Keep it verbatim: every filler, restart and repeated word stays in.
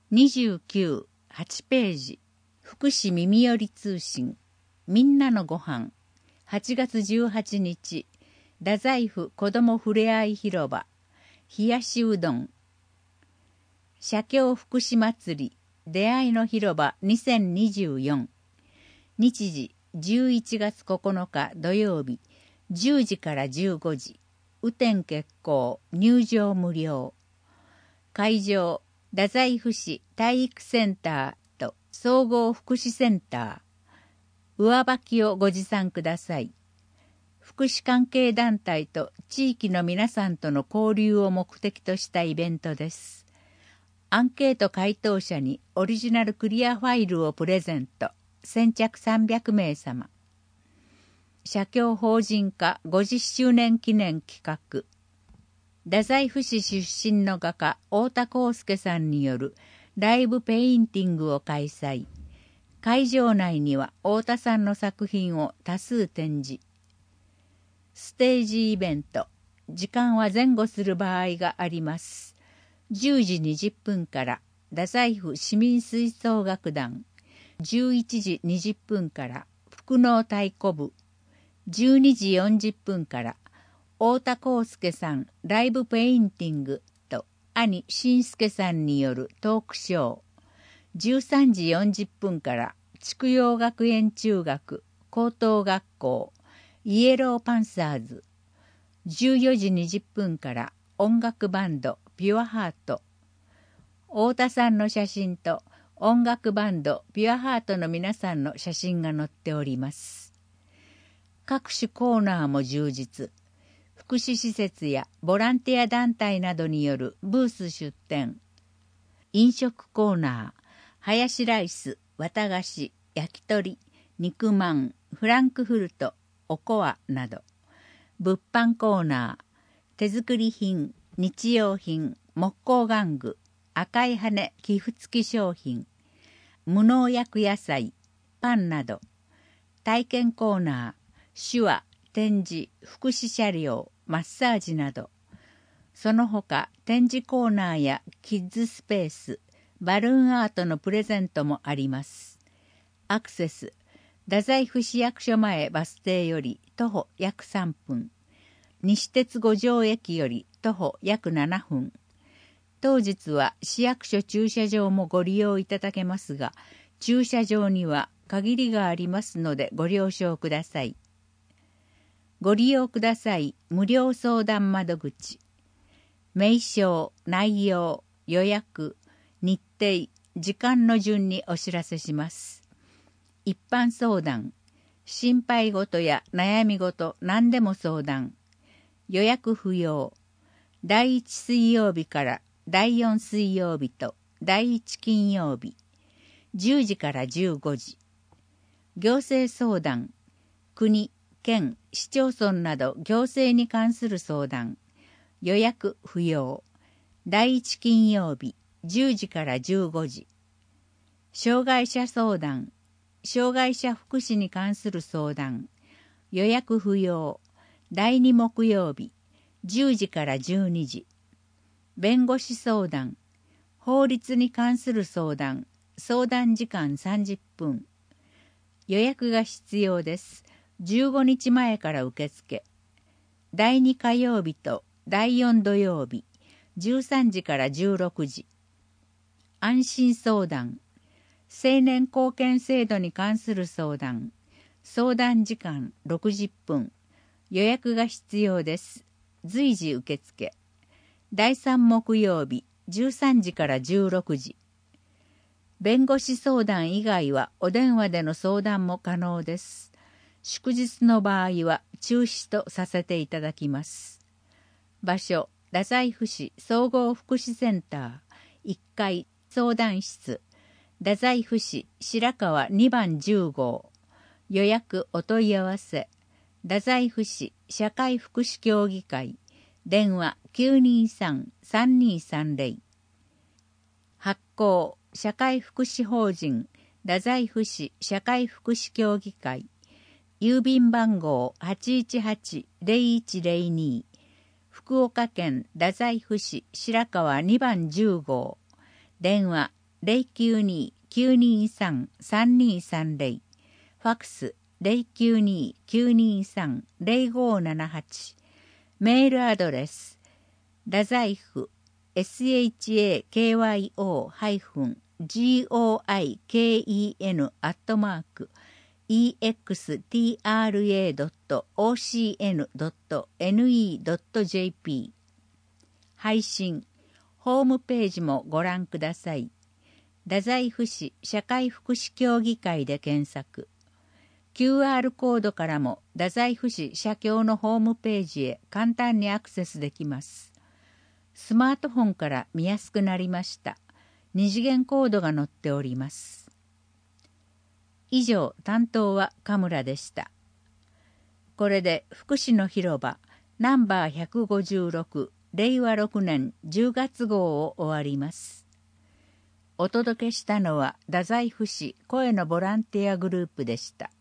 にじゅうきゅう、はちページ、福祉耳寄り通信、みんなのご飯、はちがつじゅうはちにち、太宰府子どもふれあい広場、冷やしうどん、社協福祉祭り、出会いの広場にせんにじゅうよん、日時じゅういちがつここのか土曜日、じゅうじからじゅうごじ、雨天決行、入場無料。会場、太宰府市体育センターと総合福祉センター。上履きをご持参ください。福祉関係団体と地域の皆さんとの交流を目的としたイベントです。アンケート回答者にオリジナルクリアファイルをプレゼント。先着さんびゃくめいさま。社協法人化ごじゅっしゅうねん記念企画。太宰府市出身の画家太田康介さんによるライブペインティングを開催。会場内には太田さんの作品を多数展示。ステージイベント。時間は前後する場合があります。じゅうじにじゅっぷんから太宰府市民吹奏楽団。じゅういちじにじゅっぷんから福能太鼓部。じゅうにじよんじゅっぷんから太田康介さんライブペインティングと兄新介さんによるトークショー。じゅうさんじよんじゅっぷんから筑陽学園中学高等学校イエローパンサーズ。じゅうよじにじゅっぷんから音楽バンドピュアハート。太田さんの写真と音楽バンドピュアハートの皆さんの写真が載っております。各種コーナーも充実。福祉施設やボランティア団体などによるブース出展。飲食コーナー、ハヤシライス、綿菓子、焼き鳥、肉まん、フランクフルト、おこわなど。物販コーナー、手作り品、日用品、木工玩具、赤い羽寄付付き商品、無農薬野菜、パンなど。体験コーナー、手話、展示、福祉車両、マッサージなど。その他、展示コーナーやキッズスペース、バルーンアートのプレゼントもあります。アクセス、太宰府市役所前バス停より徒歩約さんぷん。西鉄五条駅より徒歩約ななふん。当日は市役所駐車場もご利用いただけますが、駐車場には限りがありますのでご了承ください。ご利用ください無料相談窓口。名称、内容、予約、日程、時間の順にお知らせします。一般相談、心配事や悩み事何でも相談。予約不要。だいいち水曜日からだいよん水曜日とだいいち金曜日。じゅうじからじゅうごじ。行政相談、国、県、市町村など行政に関する相談。予約不要。だいいち金曜日、じゅうじからじゅうごじ。障害者相談、障害者福祉に関する相談。予約不要。だいに木曜日、じゅうじからじゅうにじ。弁護士相談、法律に関する相談。相談時間さんじゅっぷん。予約が必要です。じゅうごにちまえから受付。だいに火曜日とだいよん土曜日、じゅうさんじからじゅうろくじ。安心相談、青年貢献制度に関する相談。相談時間ろくじゅっぷん。予約が必要です。随時受付。だいさん木曜日、じゅうさんじからじゅうろくじ。弁護士相談以外はお電話での相談も可能です。祝日の場合は中止とさせていただきます。場所、太宰府市総合福祉センターいっかい相談室、太宰府市白川にばんじゅう号。予約お問い合わせ、太宰府市社会福祉協議会、電話 きゅうにさんさんにさんぜろ。発行社会福祉法人太宰府市社会福祉協議会。郵便番号 はちいちはちゼロいちゼロに。福岡県太宰府市白川にばんじゅう号。電話ゼロきゅうに きゅうにさん さんにさんゼロ、ファックス ゼロきゅうに きゅうにさん ゼロごななはち、メールアドレス太宰府 エスエイチエーケーワイオー ジーオーアイケーイーエヌ アットマーク イーエックスティーアールエードットオーシーエヌドットエヌイードットジェーピー 配信ホームページもご覧ください。太宰府市社会福祉協議会で検索。キューアール コードからも太宰府市社協のホームページへ簡単にアクセスできます。スマートフォンから見やすくなりました。二次元コードが載っております。以上、担当は神村でした。これで福祉の広場ナンバーひゃくごじゅうろくれいわろくねんじゅうがつ号を終わります。お届けしたのは太宰府市声のボランティアグループでした。